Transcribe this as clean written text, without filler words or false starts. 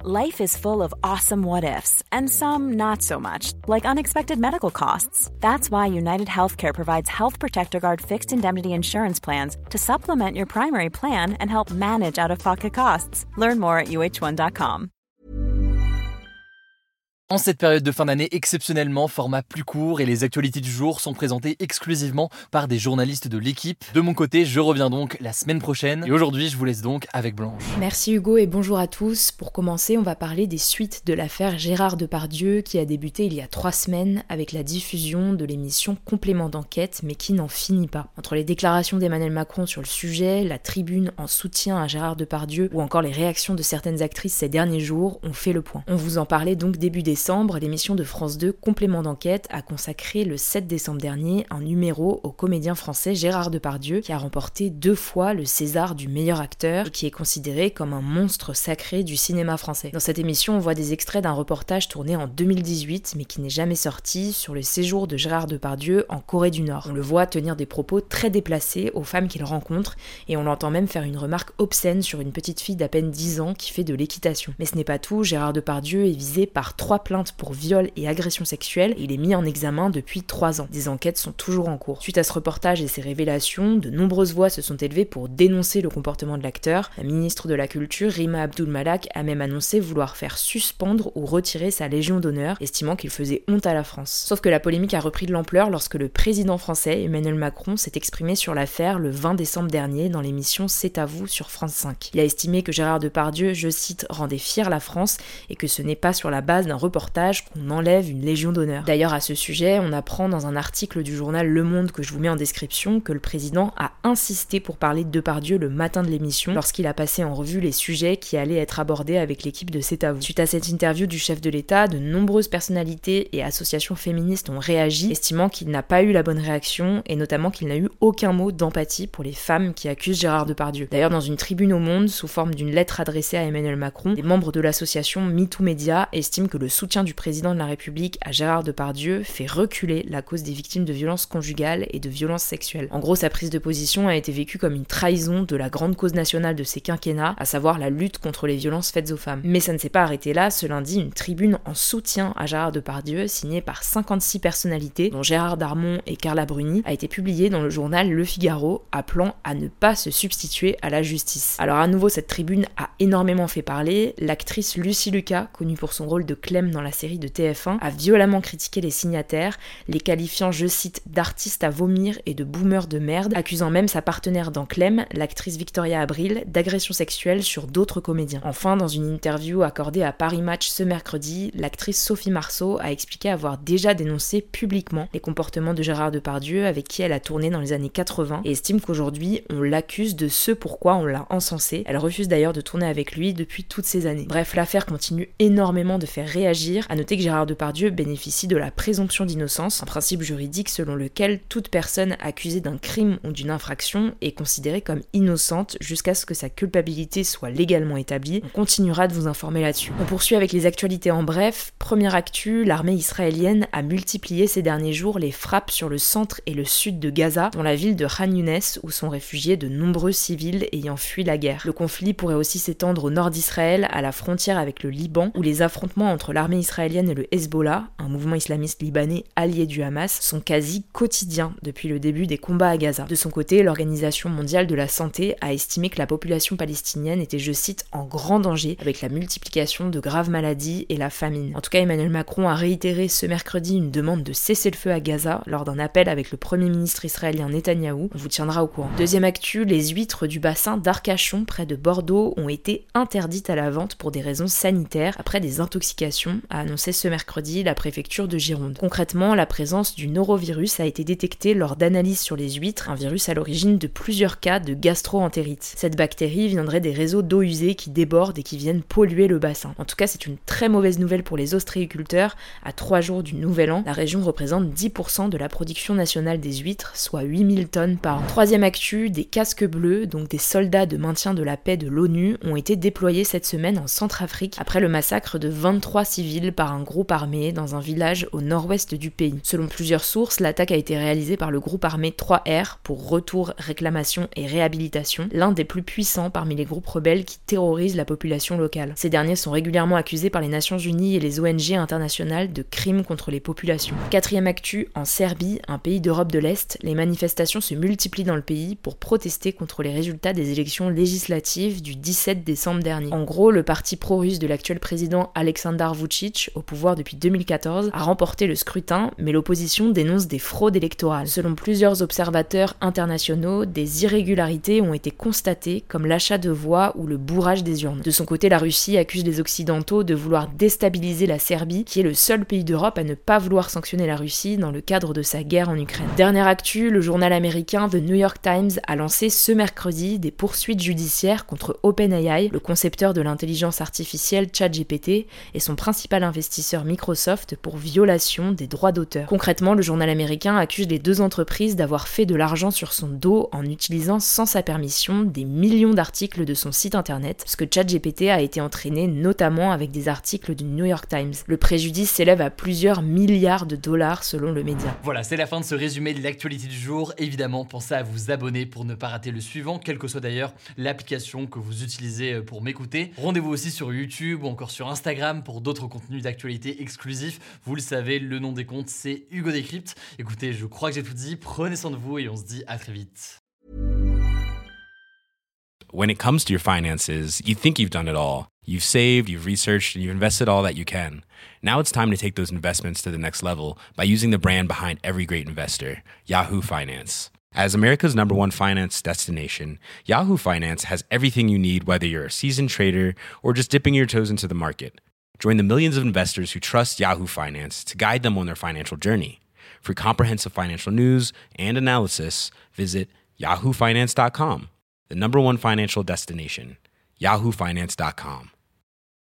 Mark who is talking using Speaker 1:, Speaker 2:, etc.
Speaker 1: Life is full of awesome what-ifs, and some not so much, like unexpected medical costs. That's why United Healthcare provides Health Protector Guard fixed indemnity insurance plans to supplement your primary plan and help manage out-of-pocket costs. Learn more at uh1.com.
Speaker 2: En cette période de fin d'année, exceptionnellement, format plus court et les actualités du jour sont présentées exclusivement par des journalistes de l'équipe. De mon côté, je reviens donc la semaine prochaine et aujourd'hui, je vous laisse donc avec Blanche.
Speaker 3: Merci Hugo et bonjour à tous. Pour commencer, on va parler des suites de l'affaire Gérard Depardieu qui a débuté il y a 3 semaines avec la diffusion de l'émission Complément d'enquête mais qui n'en finit pas. Entre les déclarations d'Emmanuel Macron sur le sujet, la tribune en soutien à Gérard Depardieu ou encore les réactions de certaines actrices ces derniers jours, on fait le point. On vous en parlait donc début décembre, l'émission de France 2 Complément d'enquête a consacré le 7 décembre dernier un numéro au comédien français Gérard Depardieu qui a remporté 2 fois le César du meilleur acteur et qui est considéré comme un monstre sacré du cinéma français. Dans cette émission, on voit des extraits d'un reportage tourné en 2018 mais qui n'est jamais sorti sur le séjour de Gérard Depardieu en Corée du Nord. On le voit tenir des propos très déplacés aux femmes qu'il rencontre et on l'entend même faire une remarque obscène sur une petite fille d'à peine 10 ans qui fait de l'équitation. Mais ce n'est pas tout, Gérard Depardieu est visé par 3 plaintes pour viol et agression sexuelle et il est mis en examen depuis 3 ans. Des enquêtes sont toujours en cours. Suite à ce reportage et ses révélations, de nombreuses voix se sont élevées pour dénoncer le comportement de l'acteur. La ministre de la Culture, Rima Abdul-Malak, a même annoncé vouloir faire suspendre ou retirer sa Légion d'honneur, estimant qu'il faisait honte à la France. Sauf que la polémique a repris de l'ampleur lorsque le président français, Emmanuel Macron, s'est exprimé sur l'affaire le 20 décembre dernier dans l'émission C'est à vous sur France 5. Il a estimé que Gérard Depardieu, je cite, rendait fière la France et que ce n'est pas sur la base d'un reportage qu'on enlève une Légion d'honneur. D'ailleurs, à ce sujet, on apprend dans un article du journal Le Monde que je vous mets en description que le président a insisté pour parler de Depardieu le matin de l'émission lorsqu'il a passé en revue les sujets qui allaient être abordés avec l'équipe de C'est à vous. Suite à cette interview du chef de l'État, de nombreuses personnalités et associations féministes ont réagi, estimant qu'il n'a pas eu la bonne réaction et notamment qu'il n'a eu aucun mot d'empathie pour les femmes qui accusent Gérard Depardieu. D'ailleurs, dans une tribune au Monde, sous forme d'une lettre adressée à Emmanuel Macron, des membres de l'association MeToo Media estiment que le soutien du président de la République à Gérard Depardieu fait reculer la cause des victimes de violences conjugales et de violences sexuelles. En gros, sa prise de position a été vécue comme une trahison de la grande cause nationale de ces quinquennats, à savoir la lutte contre les violences faites aux femmes. Mais ça ne s'est pas arrêté là. Ce lundi, une tribune en soutien à Gérard Depardieu, signée par 56 personnalités, dont Gérard Darmon et Carla Bruni, a été publiée dans le journal Le Figaro, appelant à ne pas se substituer à la justice. Alors à nouveau, cette tribune a énormément fait parler. L'actrice Lucie Lucas, connue pour son rôle de Clem dans la série de TF1, a violemment critiqué les signataires, les qualifiant, je cite, d'artistes à vomir et de boomers de merde, accusant même sa partenaire dans Clem, l'actrice Victoria Abril, d'agression sexuelle sur d'autres comédiens. Enfin, dans une interview accordée à Paris Match ce mercredi, l'actrice Sophie Marceau a expliqué avoir déjà dénoncé publiquement les comportements de Gérard Depardieu avec qui elle a tourné dans les années 80 et estime qu'aujourd'hui on l'accuse de ce pourquoi on l'a encensé. Elle refuse d'ailleurs de tourner avec lui depuis toutes ces années. Bref, l'affaire continue énormément de faire réagir. À noter que Gérard Depardieu bénéficie de la présomption d'innocence, un principe juridique selon lequel toute personne accusée d'un crime ou d'une infraction est considérée comme innocente jusqu'à ce que sa culpabilité soit légalement établie. On continuera de vous informer là-dessus. On poursuit avec les actualités en bref. Première actu, l'armée israélienne a multiplié ces derniers jours les frappes sur le centre et le sud de Gaza, dont la ville de Khan Younes, où sont réfugiés de nombreux civils ayant fui la guerre. Le conflit pourrait aussi s'étendre au nord d'Israël, à la frontière avec le Liban, où les affrontements entre l'armée israélienne et le Hezbollah, un mouvement islamiste libanais allié du Hamas, sont quasi quotidiens depuis le début des combats à Gaza. De son côté, l'Organisation mondiale de la santé a estimé que la population palestinienne était, je cite, en grand danger avec la multiplication de graves maladies et la famine. En tout cas, Emmanuel Macron a réitéré ce mercredi une demande de cessez-le-feu à Gaza lors d'un appel avec le Premier ministre israélien Netanyahou. On vous tiendra au courant. Deuxième actu, les huîtres du bassin d'Arcachon, près de Bordeaux, ont été interdites à la vente pour des raisons sanitaires après des intoxications, a annoncé ce mercredi la préfecture de Gironde. Concrètement, la présence du norovirus a été détectée lors d'analyses sur les huîtres, un virus à l'origine de plusieurs cas de gastro-entérite. Cette bactérie viendrait des réseaux d'eau usée qui débordent et qui viennent polluer le bassin. En tout cas, c'est une très mauvaise nouvelle pour les ostréiculteurs. À 3 jours du Nouvel An, la région représente 10% de la production nationale des huîtres, soit 8000 tonnes par an. Troisième actu, des casques bleus, donc des soldats de maintien de la paix de l'ONU, ont été déployés cette semaine en Centrafrique après le massacre de 23 civils civile par un groupe armé dans un village au nord-ouest du pays. Selon plusieurs sources, l'attaque a été réalisée par le groupe armé 3R pour Retour, Réclamation et Réhabilitation, l'un des plus puissants parmi les groupes rebelles qui terrorisent la population locale. Ces derniers sont régulièrement accusés par les Nations Unies et les ONG internationales de crimes contre les populations. Quatrième actu, en Serbie, un pays d'Europe de l'Est, les manifestations se multiplient dans le pays pour protester contre les résultats des élections législatives du 17 décembre dernier. En gros, le parti pro-russe de l'actuel président Aleksandar Vučić, au pouvoir depuis 2014, a remporté le scrutin, mais l'opposition dénonce des fraudes électorales. Selon plusieurs observateurs internationaux, des irrégularités ont été constatées, comme l'achat de voix ou le bourrage des urnes. De son côté, la Russie accuse les Occidentaux de vouloir déstabiliser la Serbie, qui est le seul pays d'Europe à ne pas vouloir sanctionner la Russie dans le cadre de sa guerre en Ukraine. Dernière actu, le journal américain The New York Times a lancé ce mercredi des poursuites judiciaires contre OpenAI, le concepteur de l'intelligence artificielle ChatGPT, et son principal investisseur Microsoft pour violation des droits d'auteur. Concrètement, le journal américain accuse les deux entreprises d'avoir fait de l'argent sur son dos en utilisant sans sa permission des millions d'articles de son site internet, parce que ChatGPT a été entraîné notamment avec des articles du New York Times. Le préjudice s'élève à plusieurs milliards de dollars selon le média.
Speaker 2: Voilà, c'est la fin de ce résumé de l'actualité du jour. Évidemment, pensez à vous abonner pour ne pas rater le suivant, quelle que soit d'ailleurs l'application que vous utilisez pour m'écouter. Rendez-vous aussi sur YouTube ou encore sur Instagram pour d'autres contenus d'actualité exclusifs. Vous le savez, le nom des comptes, c'est Hugo Décrypte. Écoutez, je crois que j'ai tout dit. Prenez soin de vous et on se dit à très vite.
Speaker 4: When it comes to your finances, you think you've done it all. You've saved, you've researched, and you've invested all that you can. Now it's time to take those investments to the next level by using the brand behind every great investor, Yahoo Finance. As America's #1 finance destination, Yahoo Finance has everything you need, whether you're a seasoned trader or just dipping your toes into the market. Join the millions of investors who trust Yahoo Finance to guide them on their financial journey. For comprehensive financial news and analysis, visit yahoofinance.com. The #1 financial destination, yahoofinance.com.